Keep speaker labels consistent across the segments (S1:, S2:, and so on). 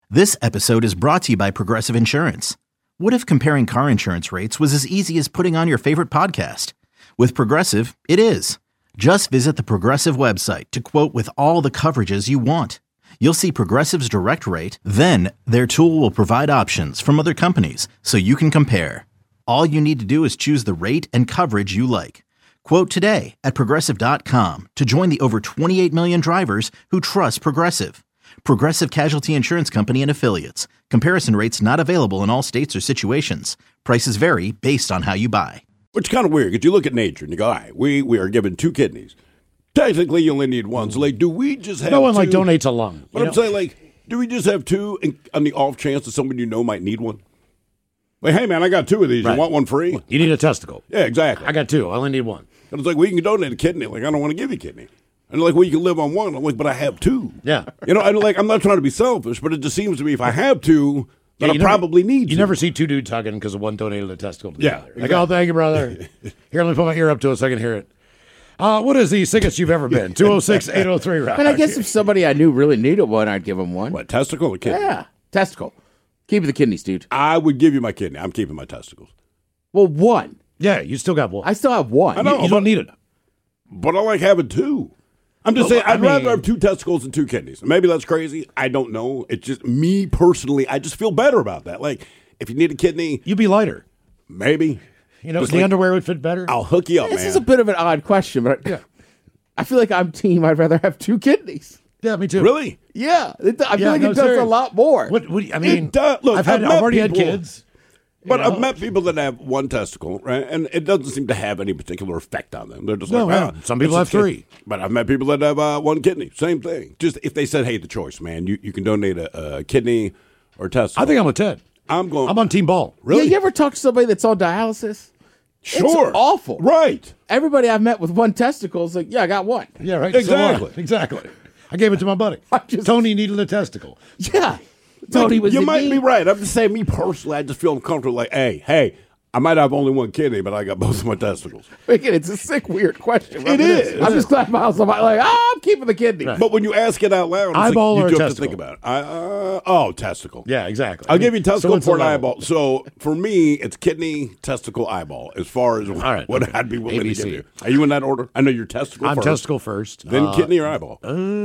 S1: This episode is brought to you by Progressive Insurance. What if comparing car insurance rates was as easy as putting on your favorite podcast? With Progressive, it is. Just visit the Progressive website to quote with all the coverages you want. You'll see Progressive's direct rate, then their tool will provide options from other companies so you can compare. All you need to do is choose the rate and coverage you like. Quote today at Progressive.com to join the over 28 million drivers who trust Progressive. Progressive Casualty Insurance Company and Affiliates. Comparison rates not available in all states or situations. Prices vary based on how you buy.
S2: Which is kind of weird, because you look at nature and you go, all right, we are given two kidneys. Technically, you only need one. So, like, do we just have
S3: No one,
S2: two?
S3: like, donates a lung.
S2: But I'm saying, like, do we just have two on the off chance that someone you know might need one? Like, hey, man, I got two of these.
S3: Right.
S2: You want one free?
S3: You need a testicle.
S2: Yeah, exactly.
S3: I got two. I only need one.
S2: And it's like, well, you can donate a kidney. Like, I don't want to give you a kidney. And like, well, you can live on one. I'm like, but I have two.
S3: Yeah.
S2: You know, and like, I'm not trying to be selfish, but it just seems to me if I have two, then I probably need two.
S3: You never see two dudes hugging because one donated a testicle to the other.
S2: Exactly.
S3: Like, oh, thank you, brother. Here, let me put my ear up to it so I can hear it. What is the sickest you've ever been? 206-803 Rock.
S4: But I guess if somebody I knew really needed one, I'd give them one.
S2: What, testicle or kidney?
S4: Yeah, testicle. Keep the kidneys, dude.
S2: I would give you my kidney. I'm keeping my testicles.
S4: Well, one.
S3: Yeah, you still got one.
S4: I still have one.
S2: I know.
S3: You don't need it.
S2: But I like having two. I'm just saying, I'd rather have two testicles and two kidneys. Maybe that's crazy. I don't know. It's just me personally. I just feel better about that. Like, if you need a kidney,
S3: You'd be lighter.
S2: maybe.
S3: You know,
S2: Just
S3: the
S2: like,
S3: underwear would fit better.
S2: I'll hook you up,
S4: This
S2: man.
S4: is a bit of an odd question, but
S3: Yeah.
S4: I feel like I'm team. I'd rather have two kidneys.
S3: Yeah, me too.
S2: Really?
S4: Yeah, I feel like
S3: no,
S4: it does
S3: serious.
S4: a lot more.
S3: What I mean,
S2: It does. Look,
S3: I've already had
S2: people-
S3: kids.
S2: But
S3: You know?
S2: I've met people that have one testicle, right? And it doesn't seem to have any particular effect on them. They're just
S3: No,
S2: like,
S3: yeah. Some people
S2: it's
S3: have
S2: just-
S3: three.
S2: But I've met people that have one kidney. Same thing. Just if they said, hey, the choice, man, you can donate a kidney or testicle.
S3: I think I'm with Ted.
S2: I'm going.
S3: I'm on Team Ball.
S2: Really?
S4: Yeah, you ever talk to somebody that's on dialysis?
S2: Sure.
S4: It's awful.
S2: Right.
S4: Everybody I've met with one testicle is like, yeah, I got one.
S3: Yeah, right.
S2: Exactly.
S3: Exactly. I gave it to my buddy. Tony needed a testicle.
S4: Yeah. Tony was
S2: you
S4: in
S2: might
S4: need.
S2: be right. I'm just saying, me personally, I just feel uncomfortable. Like, hey, I might have only one kidney, but I got both of my testicles.
S4: Again, it's a sick, weird question.
S2: It is.
S4: I'm just glad Miles. I'm like, I'm keeping the kidney.
S3: Right.
S2: But when you ask it out loud, it's
S3: Eyeball
S2: like,
S3: or
S2: you
S3: a
S2: do have to
S3: testicle?
S2: think about it. Testicle.
S3: Yeah, exactly.
S2: I'll give you testicle
S3: it's
S2: for
S3: a
S2: an
S3: level.
S2: eyeball. So for me, it's kidney, testicle, eyeball. As far as
S3: right,
S2: what
S3: okay.
S2: I'd be willing
S3: ABC.
S2: to give you. Are you in that order? I know you're testicle
S3: I'm
S2: first.
S3: testicle first.
S2: Then kidney or eyeball.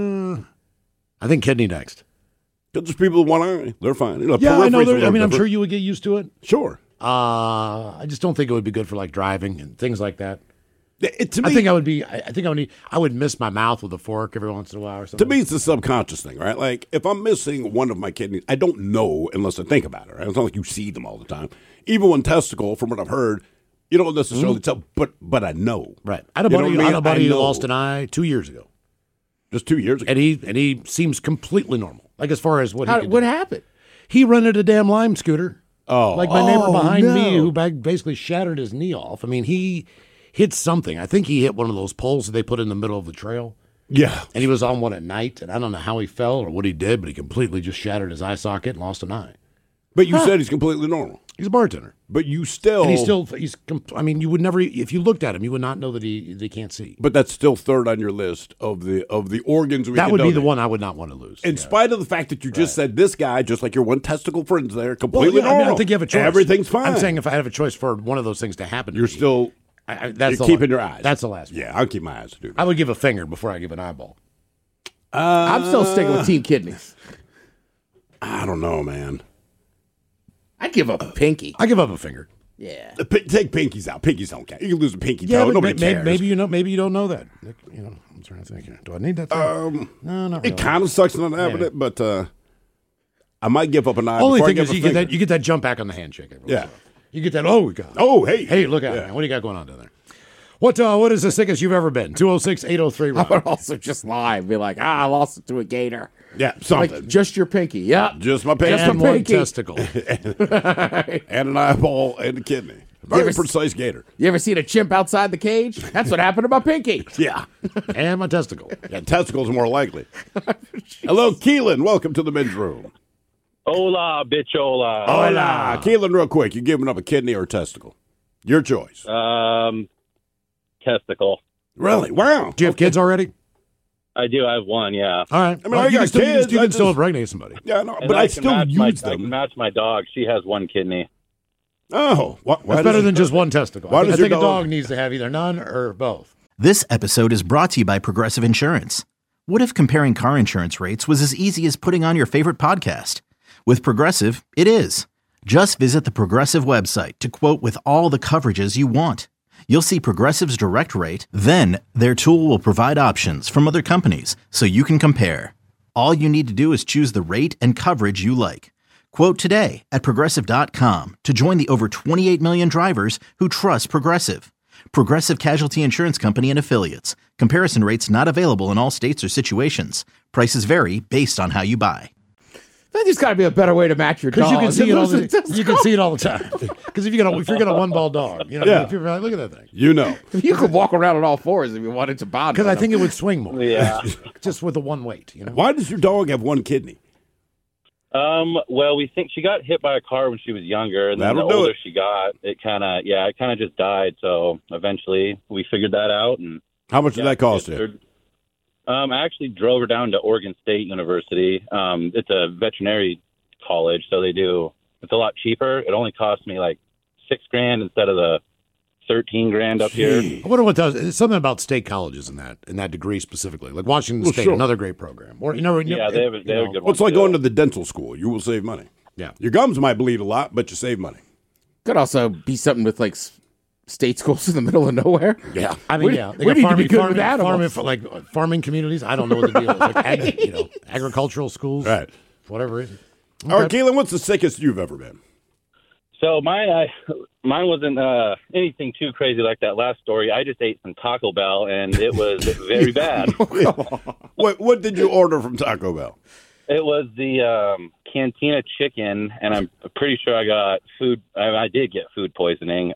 S3: I think kidney next.
S2: Because there's people with one eye. They're fine. You know,
S3: Yeah, I know.
S2: periphery's a little
S3: I'm sure
S2: different.
S3: you would get used to it.
S2: Sure.
S3: I just don't think it would be good for like driving and things like that.
S2: To me,
S3: I think I would be. I think I would miss my mouth with a fork every once in a while or
S2: to
S3: something.
S2: me, it's a subconscious thing, right? Like, if I'm missing one of my kidneys, I don't know unless I think about it, right? It's not like you see them all the time. Even one testicle, from what I've heard, you don't necessarily tell, but I know.
S3: Right. I had a
S2: You know
S3: buddy.
S2: what I
S3: I
S2: mean?
S3: had a buddy
S2: I
S3: who
S2: know.
S3: lost an eye 2 years ago,
S2: Just 2 years ago.
S3: and he seems completely normal. Like as far as what he could
S4: What
S3: do.
S4: happened?
S3: He rented a damn Lime scooter.
S2: Oh.
S3: Like my neighbor behind
S4: no.
S3: me, who basically shattered his knee off. I mean, he hit something. I think he hit one of those poles that they put in the middle of the trail.
S2: Yeah.
S3: And he was on one at night, and I don't know how he fell or what he did, but he completely just shattered his eye socket and lost an eye.
S2: But you said he's completely normal.
S3: He's a bartender.
S2: But you still.
S3: And I mean, you would never, if you looked at him, you would not know that they can't see.
S2: But that's still third on your list of the organs we
S3: That
S2: can
S3: would be the
S2: donate.
S3: one I would not want to lose.
S2: In spite of the fact that you just said this guy, just like your one testicle friends there,
S3: Well,
S2: completely
S3: yeah, I mean,
S2: normal.
S3: I think you have a choice.
S2: Everything's fine.
S3: I'm saying if I have a choice for one of those things to happen to
S2: you're
S3: me,
S2: still
S3: that's
S2: you're
S3: the
S2: keeping
S3: la-
S2: your eyes.
S3: That's the last one.
S2: Yeah, I'll keep my eyes, dude.
S3: I would give a finger before I give an eyeball.
S4: I'm still sticking with team kidneys.
S2: I don't know, man.
S4: I'd give up a pinky.
S3: I give up a finger.
S4: Yeah.
S2: Take pinkies out. Pinkies don't count. You can lose a pinky
S3: Yeah,
S2: toe.
S3: but
S2: Nobody cares.
S3: maybe you don't know that. You know, I'm trying to think here. Do I need that thing? No, not really.
S2: It kind of sucks not having
S3: Yeah.
S2: it, but I might give up an eye.
S3: Only
S2: before I
S3: thing
S2: give
S3: is
S2: a
S3: you get
S2: finger.
S3: that jump back on the handshake. every once
S2: Yeah.
S3: in a while. You get that. Oh, we got.
S2: Oh, hey,
S3: Hey, look out,
S2: Yeah.
S3: man! What do you got going on down there? What is the sickest you've ever been? 206-803
S4: I
S3: Rock.
S4: would also just lie and be like, I lost it to a gator.
S2: Yeah, something.
S4: Like, just your pinky. Yeah.
S2: Just my pinky.
S3: And one
S4: pinky.
S3: testicle.
S2: And an eyeball and a kidney. Very
S4: ever-
S2: precise gator.
S4: You ever seen a chimp outside the cage? That's what happened to my pinky.
S2: Yeah.
S3: And my testicle.
S2: Yeah, testicles are more likely. Hello, Keelan. Welcome to the men's room.
S5: Hola, bichola.
S2: Hola. Keelan, real quick, you giving up a kidney or a testicle? Your choice.
S5: Testicle.
S2: Really? Wow.
S3: Do you have kids already?
S5: I do. I have one. Yeah.
S3: All right.
S2: I mean, I got kids.
S3: You
S2: I
S3: can still
S2: just-
S3: impregnate somebody.
S2: Yeah, no,
S5: And
S2: but I
S5: can
S2: still
S5: match
S2: use
S5: I
S2: them.
S5: can match my dog. She has one kidney.
S2: Oh, why
S3: That's better than just one testicle.
S2: Why
S3: I think,
S2: does
S3: I think
S2: your
S3: a
S2: dog-
S3: dog needs to have either none or both.
S1: This episode is brought to you by Progressive Insurance. What if comparing car insurance rates was as easy as putting on your favorite podcast? With Progressive, it is. Just visit the Progressive website to quote with all the coverages you want. You'll see Progressive's direct rate, then their tool will provide options from other companies so you can compare. All you need to do is choose the rate and coverage you like. Quote today at Progressive.com to join the over 28 million drivers who trust Progressive. Progressive Casualty Insurance Company and Affiliates. Comparison rates not available in all states or situations. Prices vary based on how you buy.
S4: There's got to be a better way to match your
S3: Because
S4: dog.
S3: you can see it all
S4: than
S3: the
S4: losing
S3: you can see it all the time. Because if you're gonna one ball dog, you know,
S2: Yeah.
S3: people are like, look at that thing.
S2: You know.
S4: You could walk around on all fours if you wanted to bond.
S3: Because I
S4: with
S3: think
S4: them.
S3: it would swing more.
S5: Yeah.
S3: Just with the one weight, you know.
S2: Why does your dog have one kidney?
S5: Well, we think she got hit by a car when she was younger, and then
S2: That'll
S5: the
S2: do
S5: older
S2: it.
S5: she got, it kind of just died. So eventually, we figured that out, and
S2: How much did that cost you?
S5: I actually drove her down to Oregon State University. It's a veterinary college, so it's a lot cheaper. It only cost me like $6,000 instead of the $13,000 up here.
S3: I wonder what does. It's something about state colleges in that degree specifically, like Washington State,
S2: sure.
S3: another great program. Or
S5: Yeah, they have a good
S2: Well,
S5: one.
S2: it's like
S5: too.
S2: going to the dental school. You will save money.
S3: Yeah.
S2: Your gums might bleed a lot, but you save money.
S4: Could also be something with like state schools in the middle of nowhere.
S2: Yeah.
S3: I mean,
S4: We-
S3: yeah,
S4: we need to be good with animals.
S3: farming communities. I don't know what the deal is. Like agricultural schools,
S2: Right.
S3: whatever it is.
S2: All right, Keelan, what's the sickest you've ever been?
S5: So mine wasn't anything too crazy like that last story. I just ate some Taco Bell, and it was very bad.
S2: What did you order from Taco Bell?
S5: It was the Cantina chicken, and I'm pretty sure I got food. I did get food poisoning.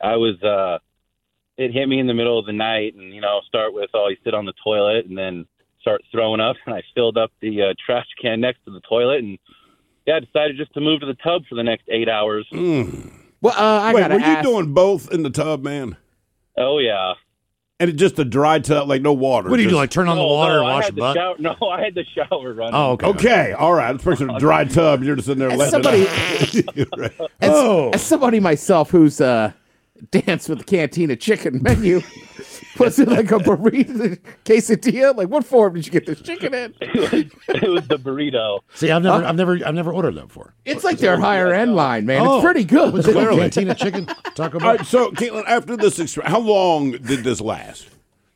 S5: It hit me in the middle of the night, and you sit on the toilet and then start throwing up, and I filled up the trash can next to the toilet, and I decided just to move to the tub for the next 8 hours.
S4: Well, I
S2: Wait,
S4: gotta
S2: were you
S4: ask.
S2: doing both in the tub, man?
S5: Oh yeah.
S2: And it's just a dry tub, like no water.
S3: What do you do?
S2: just-
S3: Like turn on the water and wash your butt?
S5: I had the shower running.
S3: Oh, okay.
S2: Okay, all right. Let's picture a dry tub. You're just sitting there letting it out. Right.
S3: Oh,
S4: As somebody myself who's danced with the Cantina chicken menu, was it like a burrito quesadilla? Like, what form did you get this chicken in?
S5: It was the burrito.
S3: see, I've never ordered that before.
S4: It's like their higher end line, man.
S3: Oh.
S4: It's pretty good.
S3: What's it called? Cantina chicken, Taco Bell.
S2: All right, so, Caitlin, after this experience, how long did this last?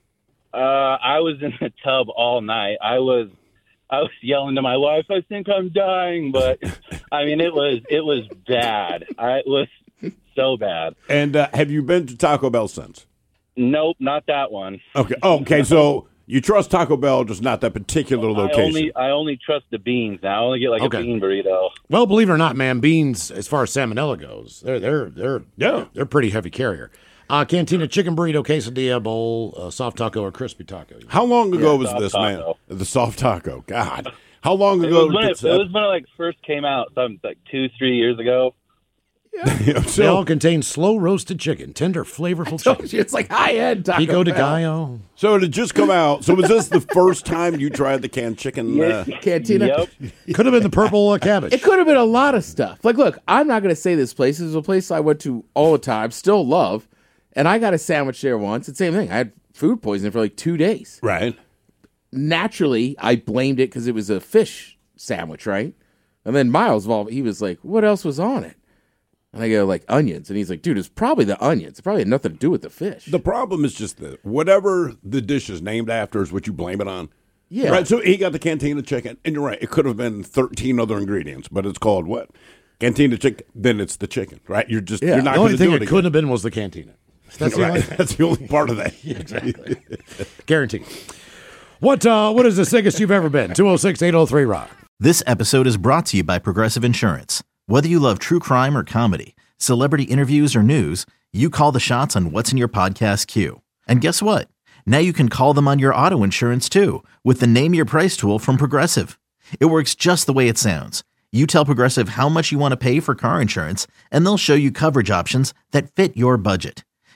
S5: I was in the tub all night. I was yelling to my wife, "I think I'm dying," but I mean, it was bad. It was so bad.
S2: And have you been to Taco Bell since?
S5: Nope, not that one.
S2: Okay. Okay, so you trust Taco Bell, just not that particular location.
S5: I only trust the beans now. I only get like
S3: Okay.
S5: a bean burrito.
S3: Well, believe it or not, man, beans as far as salmonella goes, they're pretty heavy carrier. Cantina chicken burrito, quesadilla bowl, soft taco or crispy taco.
S2: How long ago was
S5: soft
S2: this,
S5: taco.
S2: man? The soft taco. God. How long
S5: It
S2: ago
S5: was when
S2: did
S5: it like first came out, something like 2-3 years ago.
S3: They all
S2: so,
S3: contain slow roasted chicken, tender, flavorful chicken.
S4: It's like high end Taco
S3: Pico de
S4: Bell.
S3: Gallo.
S2: so it had just come out. So was this the first time you tried the canned chicken?
S4: Cantina.
S5: Yep.
S3: Could have been the purple cabbage.
S4: It could have been a lot of stuff. Like, look, I'm not going to say this place. This is a place I went to all the time, still love, and I got a sandwich there once. It's the same thing. I had food poisoning for like 2 days.
S2: Right.
S4: Naturally, I blamed it because it was a fish sandwich, right? And then Miles, he was like, what else was on it? And I go, like, onions. And he's like, dude, it's probably the onions. It probably had nothing to do with the fish.
S2: The problem is just that whatever the dish is named after is what you blame it on.
S4: Yeah.
S2: Right. So he got the Cantina chicken, and you're right. It could have been 13 other ingredients, but it's called what? Cantina chicken. Then it's the chicken, right? You're not
S3: the
S2: going
S3: only
S2: to
S3: thing
S2: do
S3: it
S2: it
S3: couldn't have been was the cantina. That's the only
S2: Right. That's the only part of that.
S3: Exactly. Guaranteed. What is the sickest you've ever been? 206-803-ROCK.
S1: This episode is brought to you by Progressive Insurance. Whether you love true crime or comedy, celebrity interviews or news, you call the shots on what's in your podcast queue. And guess what? Now you can call them on your auto insurance too with the Name Your Price tool from Progressive. It works just the way it sounds. You tell Progressive how much you want to pay for car insurance, and they'll show you coverage options that fit your budget.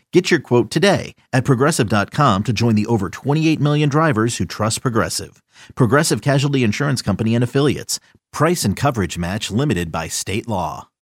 S1: Get your quote today at Progressive.com to join the over 28 million drivers who trust Progressive. Progressive Casualty Insurance Company and Affiliates. Price and coverage match limited by state law.